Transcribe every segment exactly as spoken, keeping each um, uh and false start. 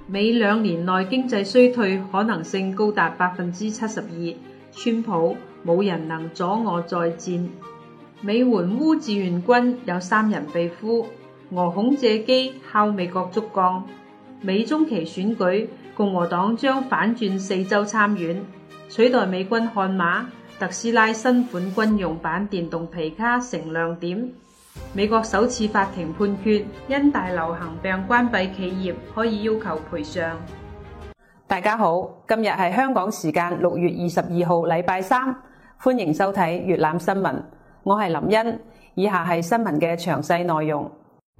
美兩年內經濟衰退可能性高達百分之七十二，川普冇人能阻我再戰。美援烏志願軍有三人被俘，俄恐借機敲美國竹槓。美中期選舉，共和黨將反轉四州參院，取代美軍悍馬，特斯拉新款軍用版電動皮卡成亮點。美國首次法庭判決，因大流行病關閉企業可以要求賠償。 大家好，今日係香港時間六月二十二號禮拜三，歡迎收睇粵覽新聞，我係林茵，以下係新聞嘅詳細內容。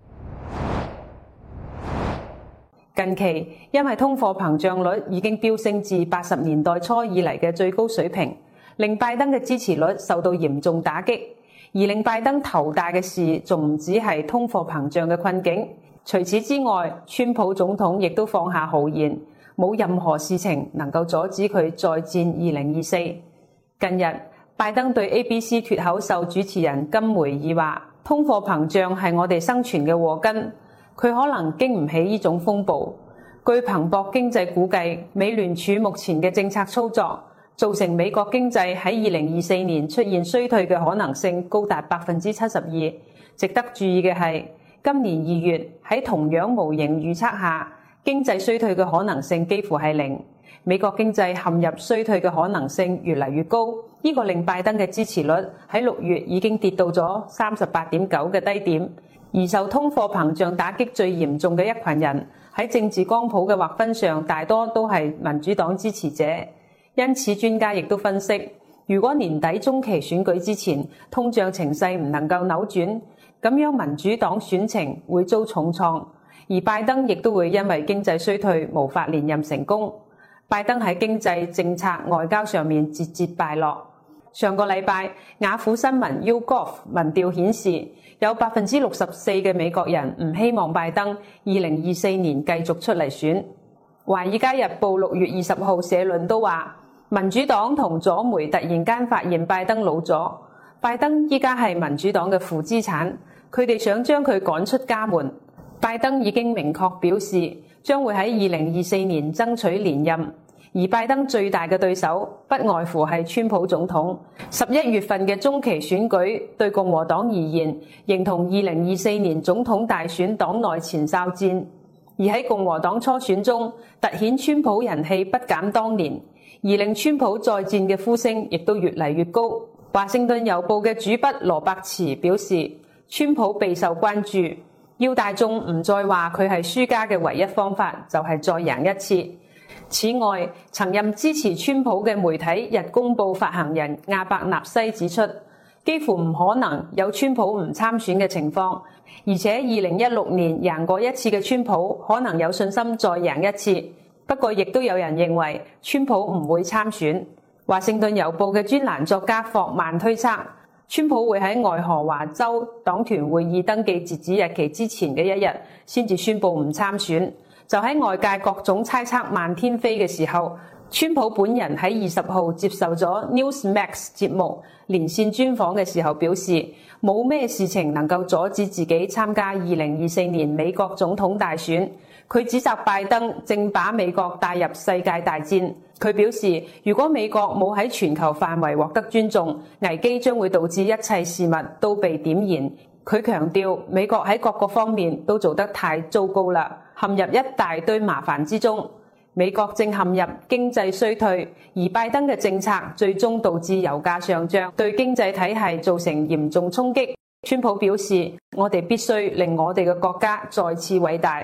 近期因為通貨膨脹率已經飆升至八十年代初以嚟嘅最高水平，令拜登嘅支持率受到嚴重打擊。而令拜登頭大嘅事，仲唔止係通貨膨脹嘅困境。除此之外，川普總統亦都放下豪言，冇任何事情能夠阻止佢再戰二零二四。近日，拜登對 A B C 脫口秀主持人金梅爾話：通貨膨脹係我哋生存嘅禍根，佢可能經唔起呢種風暴。據彭博經濟估計，美聯儲目前嘅政策操作，造成美國經濟喺二零二四年出現衰退嘅可能性高達百分之七十二。值得注意嘅係，今年二月喺同樣模型預測下，經濟衰退嘅可能性幾乎係零。美國經濟陷入衰退嘅可能性越嚟越高，呢個令拜登嘅支持率喺六月已經跌到咗三十八點九嘅低點。而受通貨膨脹打擊最嚴重嘅一群人，喺政治光譜嘅劃分上，大多都係民主黨支持者。因此，專家亦都分析，如果年底中期選舉之前通脹情勢唔能夠扭轉，咁樣民主黨選情會遭重創，而拜登亦都會因為經濟衰退無法連任成功。拜登喺經濟政策外交上面節節敗落。上個禮拜，雅虎新聞 YouGov 民調顯示，有百分之六十四嘅美國人唔希望拜登二零二四年繼續出嚟選。華爾街日報六月二十號社論都話，民主黨同左媒突然間發現拜登老咗，拜登依家係民主黨嘅負資產，佢哋想將佢趕出家門。拜登已經明確表示將會喺二零二四年爭取連任，而拜登最大嘅對手不外乎係川普總統。十一月份嘅中期選舉對共和黨而言，形同二零二四年總統大選黨內前哨戰，而喺共和黨初選中，凸顯川普人氣不減當年。而令川普再戰嘅呼聲亦都越嚟越高。華盛頓郵報嘅主筆羅伯茨表示，川普備受關注，要大眾唔再話佢係輸家嘅唯一方法就係再贏一次。此外，曾任支持川普嘅媒體《日公報》發行人亞伯納西指出，幾乎唔可能有川普唔參選嘅情況，而且二零一六年贏過一次嘅川普可能有信心再贏一次。不過，亦都有人認為川普唔會參選。華盛頓郵報嘅專欄作家霍曼推測，川普會喺愛荷華州黨團會議登記截止日期之前嘅一日先至宣布唔參選。就喺外界各種猜測漫天飛嘅時候，川普本人喺二十號接受咗 Newsmax 節目連線專訪嘅時候表示，冇咩事情能夠阻止自己參加二零二四年美國總統大選。佢指責拜登正把美國帶入世界大戰。佢表示，如果美國冇喺全球範圍獲得尊重，危機將會導致一切事物都被點燃。佢強調，美國喺各個方面都做得太糟糕啦，陷入一大堆麻煩之中。美國正陷入經濟衰退，而拜登嘅政策最終導致油價上漲，對經濟體系造成嚴重衝擊。川普表示，我哋必須令我哋嘅國家再次偉大。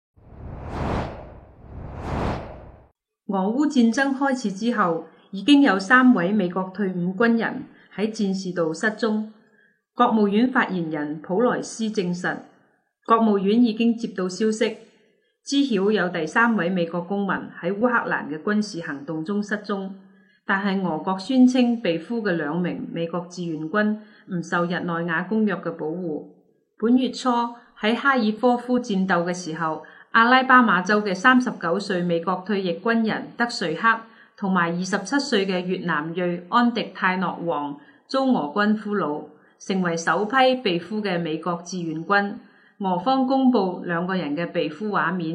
俄烏戰爭開始之後，已經有三位美國退伍軍人喺戰事度失蹤。國務院發言人普萊斯證實，國務院已經接到消息，知曉有第三位美國公民喺烏克蘭嘅軍事行動中失蹤，但係俄國宣稱被俘嘅兩名美國志願軍唔受日內瓦公約嘅保護。本月初喺哈爾科夫戰鬥嘅時候，阿拉巴馬州嘅三十九歲美國退役軍人德瑞克同埋二十七歲嘅越南裔安迪泰諾王遭俄軍俘虜，成為首批被俘嘅美國志願軍。俄方公布兩個人嘅被俘畫面，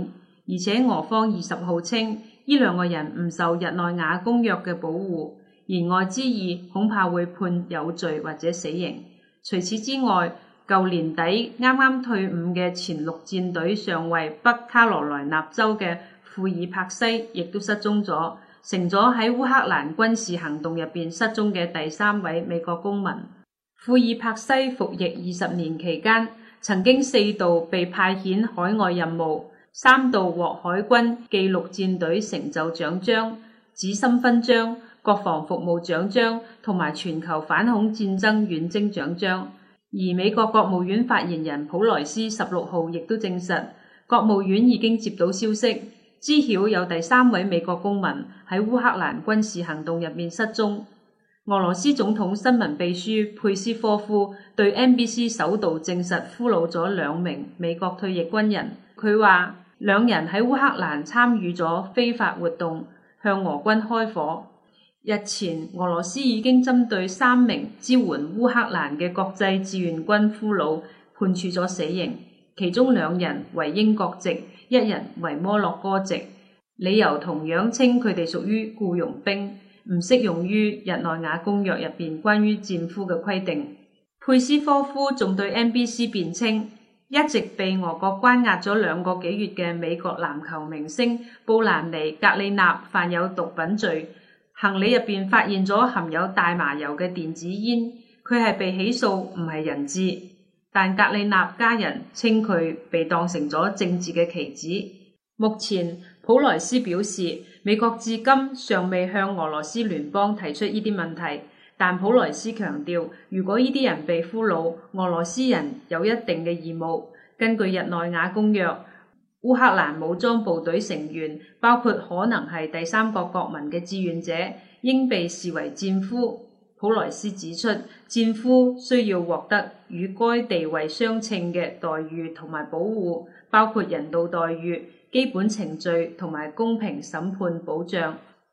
而且俄方二十號稱，呢兩個人唔受日內瓦公約嘅保護，言外之意恐怕會判有罪或者死刑。除此之外，舊年底啱啱退伍嘅前陸戰隊上尉北卡羅來納州嘅庫爾柏西亦都失蹤咗，成咗喺烏克蘭軍事行動入邊失蹤嘅第三位美國公民。庫爾柏西服役二十年期間，曾經四度被派遣海外任務，三度獲海軍紀陸戰隊成就獎章、紫心勳章、國防服務獎章同埋全球反恐戰爭遠征獎章。而美國國務院發言人普萊斯十六號亦都證實，國務院已經接到消息，知曉有第三位美國公民喺烏克蘭軍事行動入面失蹤。俄羅斯總統新聞秘書佩斯科夫對 N B C 首度證實俘虜咗兩名美國退役軍人。佢話兩人喺烏克蘭參與咗非法活動，向俄軍開火。日前俄羅斯已經針對三名支援烏克蘭嘅國際志願軍俘虜判處咗死刑，其中兩人為英國籍，一人為摩洛哥籍，理由同樣稱佢哋屬於僱傭兵，唔適用於日內瓦公約入邊關於戰俘嘅規定。佩斯科夫仲對 N B C 辯稱，一直被俄國關押咗兩個幾月嘅美國籃球明星布蘭尼格里納犯有毒品罪，行李入邊發現咗含有大麻油嘅電子煙，佢係被起訴，唔係人質。但格里納家人稱佢被當成咗政治嘅棋子。目前普萊斯表示，美國至今尚未向俄羅斯聯邦提出呢啲問題，但普萊斯強調，如果呢啲人被俘虜，俄羅斯人有一定嘅義務。根據日內瓦公約，烏克蘭武裝部隊成員，包括可能係第三國國民嘅志願者，應被視為戰俘。普萊斯指出，戰俘需要獲得與該地位相稱嘅待遇同埋保護，包括人道待遇、基本程序同埋公平審判保障。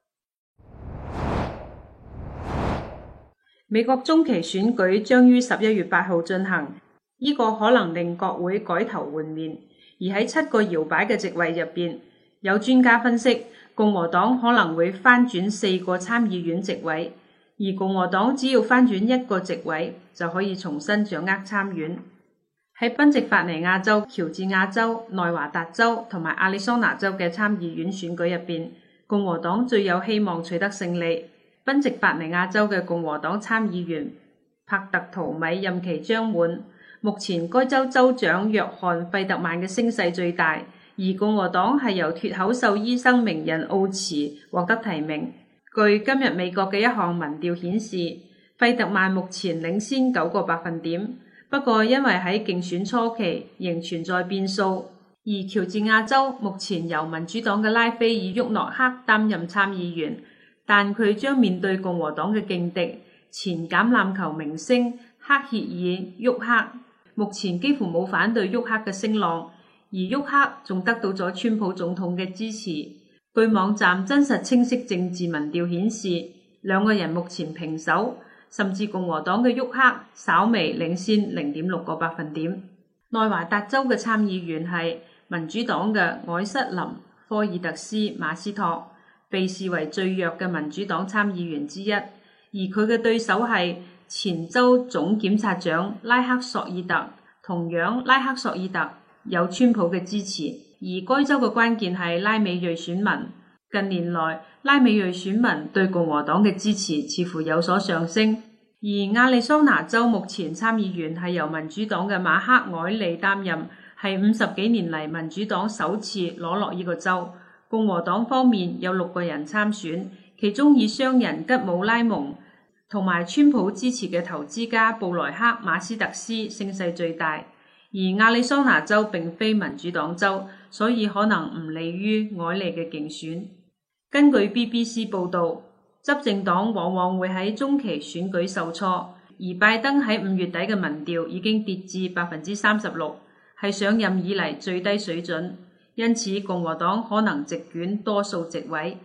美國中期選舉將於十一月八號進行，呢、這個可能令國會改頭換面。而喺七個搖擺嘅席位入邊，有專家分析，共和黨可能會翻轉四個參議院席位，而共和黨只要翻轉一個席位就可以重新掌握參院。喺賓夕法尼亞州、喬治亞州、內華達州同埋亞利桑那州嘅參議院選舉入邊，共和黨最有希望取得勝利。賓夕法尼亞州嘅共和黨參議員帕特圖米任期將滿。目前該州州長約翰費特曼嘅聲勢最大，而共和黨係由脫口秀醫生名人奧茨獲得提名。據今日美國嘅一項民調顯示，費特曼目前領先九個百分點，不過因為喺競選初期仍存在變數。而喬治亞州目前由民主黨嘅拉斐爾沃諾克擔任參議員，但佢將面對共和黨嘅勁敵前橄欖球明星克歇爾沃克。目前幾乎冇反對沃克嘅聲浪，而沃克仲得到咗川普總統嘅支持。據網站真實清晰政治民調顯示，兩個人目前平手，甚至共和黨嘅沃克稍微領先零點六個百分點。內華達州嘅參議員係民主黨嘅凱瑟琳科爾特斯馬斯托，被視為最弱嘅民主黨參議員之一，而佢嘅對手係前州總檢察長拉克索爾特。同樣拉克索爾特有川普嘅支持，而該州嘅關鍵係拉美裔選民。近年來拉美裔選民對共和黨嘅支持似乎有所上升，而亞利桑那州目前參議員係由民主黨嘅馬克凱利擔任，係五十幾年嚟民主黨首次攞落呢個州。共和黨方面有六個人參選，其中以商人吉姆拉蒙同埋川普支持嘅投資家布萊克馬斯特斯聲勢最大。而亞利桑那州並非民主黨州，所以可能唔利於凱利嘅競選。根據 B B C 報導，執政黨往往會喺中期選舉受挫，而拜登喺五月底嘅民調已經跌至百分之三十六，係上任以嚟最低水準，因此共和黨可能席捲多數席位。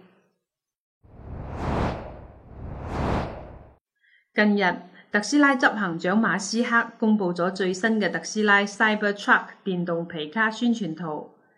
近日，特斯拉執行長馬斯克公布咗最新嘅特斯拉 Cybertruck 電動皮卡宣傳圖。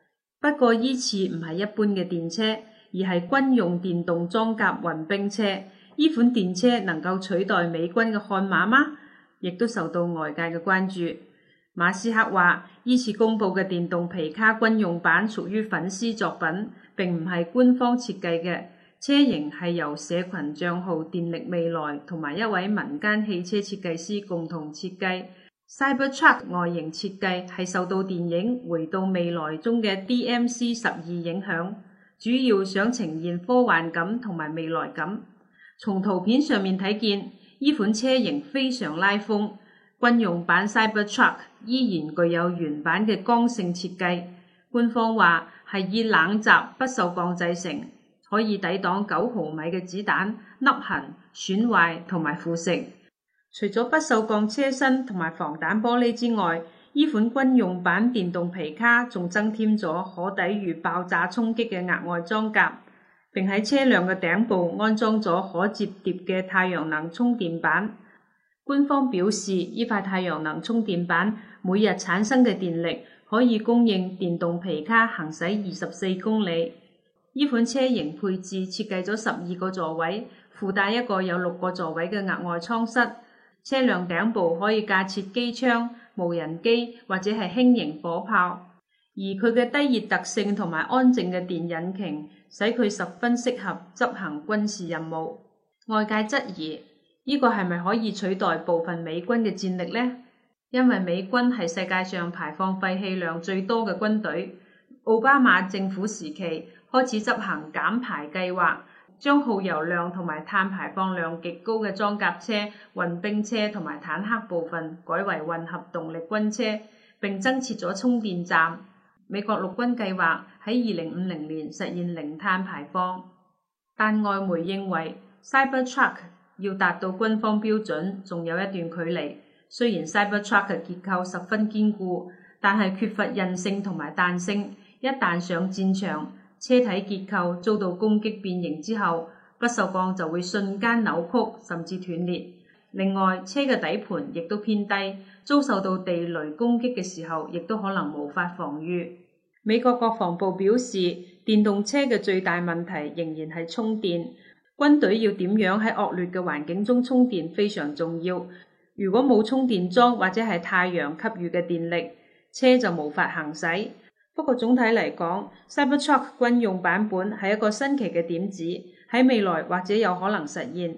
不過依次唔係一般嘅電車，而係軍用電動裝甲運兵車。呢款電車能夠取代美軍嘅悍馬嗎？亦都受到外界嘅關注。馬斯克話：依次公佈嘅電動皮卡軍用版屬於粉絲作品，並唔係官方設計嘅。車型係由社群帳號電力未來同埋一位民間汽車設計師共同設計。Cybertruck 外形設計係受到電影《回到未來》中嘅 D M C 十二影響，主要想呈現科幻感同埋未來感。從圖片上面睇見，呢款車型非常拉風。軍用版 Cybertruck 依然具有原版嘅剛性設計，官方話係以冷閘不鏽鋼製成，可以抵擋九毫米嘅子彈、凹痕、損壞同埋腐蝕。除咗不鏽鋼車身同埋防彈玻璃之外，呢款軍用版電動皮卡仲增添咗可抵禦爆炸衝擊嘅額外裝甲，並喺車輛嘅頂部安裝咗可摺疊嘅太陽能充電板。官方表示，呢塊太陽能充電板每日產生嘅電力可以供應電動皮卡行駛二十四公里。呢款車型配置設計咗十二個座位，附帶一個有六個座位嘅額外艙室。車輛頂部可以架設機槍、無人機或者係輕型火炮，而佢嘅低熱特性同埋安靜嘅電引擎，使佢十分適合執行軍事任務。外界質疑，呢個係咪可以取代部分美軍嘅戰力呢？因為美軍係世界上排放廢氣量最多嘅軍隊。奧巴馬政府時期開始執行減排計劃，將耗油量同埋碳排放量極高嘅裝甲車、運兵車同埋坦克部分改為混合動力軍車，並增設咗充電站。美國陸軍計劃喺二零五零年實現零碳排放，但外媒認為 Cybertruck 要達到軍方標準仲有一段距離。雖然 Cybertruck 嘅結構十分堅固，但係缺乏韌性同埋彈性。一旦上戰場，車體結構遭到攻擊變形之後，不鏽鋼就會瞬間扭曲甚至斷裂。另外，車嘅底盤亦都偏低，遭受到地雷攻擊嘅時候，亦都可能無法防禦。美國國防部表示，電動車嘅最大問題仍然係充電。軍隊要點樣喺惡劣嘅環境中充電非常重要。如果冇充電樁或者係太陽給予嘅電力，車就無法行駛。不過總體嚟講， Cybertruck 軍用版本係一個新奇嘅點子，喺未來或者有可能實現。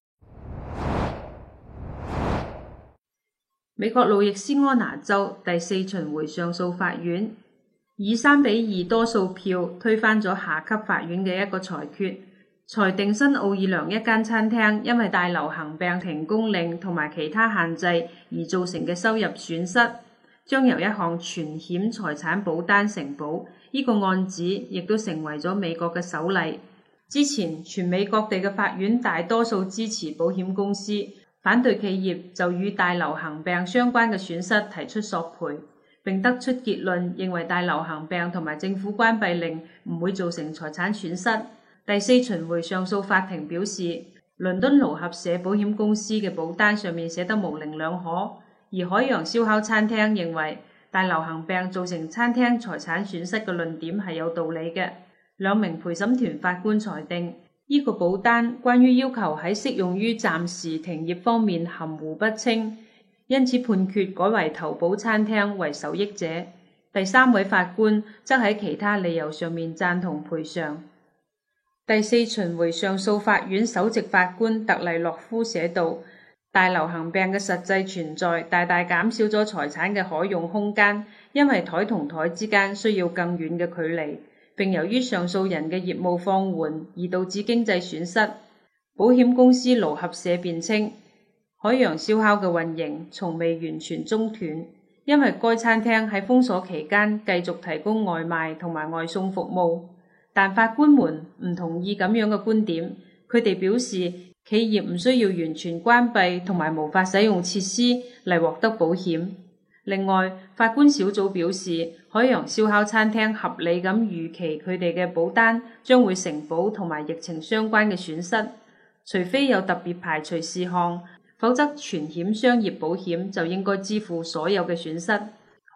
美國路易斯安那州第四巡迴上訴法院以三比二多數票推翻咗下級法院嘅一個裁決，裁定新奧爾良一間餐廳因為大流行病停工令同埋其他限制而造成嘅收入損失，將由一項全險財產保單承保。呢個案子亦都成為咗美國嘅首例。之前全美各地嘅法院大多數支持保險公司，反對企業就與大流行病相關嘅損失提出索賠，並得出結論，認為大流行病同埋政府關閉令唔會造成財產損失。第四巡迴上訴法庭表示，倫敦勞合社保險公司嘅保單上面寫得模棱兩可，而海洋燒烤餐廳認為大流行病造成餐廳財產損失嘅論點係有道理嘅。兩名陪審團法官裁定，呢個保單關於要求喺適用於暫時停業方面含糊不清，因此判決改為投保餐廳為受益者。第三位法官則喺其他理由上面贊同賠償。第四巡迴上訴法院首席法官特麗洛夫寫道，大流行病嘅實際存在大大減少咗財產嘅可用空間，因為台同台之間需要更遠嘅距離，並由於上訴人嘅業務放緩而導致經濟損失。保險公司勞合社辯稱，海洋燒烤嘅運營從未完全中斷，因為該餐廳喺封鎖期間繼續提供外賣同埋外送服務。但法官們唔同意咁樣嘅觀點，佢哋表示企業唔需要完全關閉同埋無法使用設施嚟獲得保險。另外，法官小組表示，海洋燒烤餐廳合理咁預期佢哋嘅保單將會承保同埋疫情相關嘅損失，除非有特別排除事項，否則全險商業保險就應該支付所有嘅損失。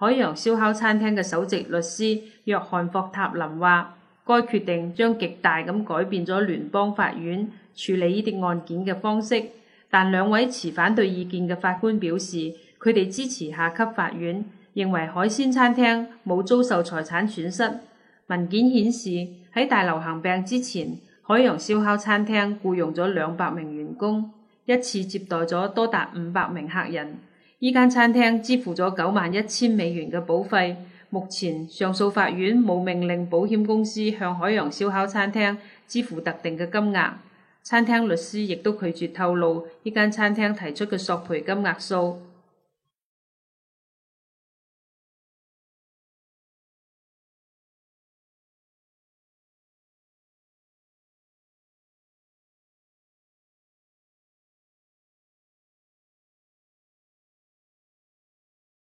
海洋燒烤餐廳嘅首席律師約翰霍塔林話，該決定將極大咁改變咗聯邦法院處理呢啲案件嘅方式，但兩位持反對意見嘅法官表示，佢哋支持下級法院，認為海鮮餐廳冇遭受財產損失。文件顯示喺大流行病之前，海洋燒烤餐廳僱用咗兩百名員工，一次接待咗多達五百名客人。呢間餐廳支付咗九萬一千美元嘅保費。目前上訴法院冇命令保險公司向海洋燒烤餐廳支付特定嘅金額。餐廳律師亦都拒絕透露呢間餐廳提出嘅索賠金額數。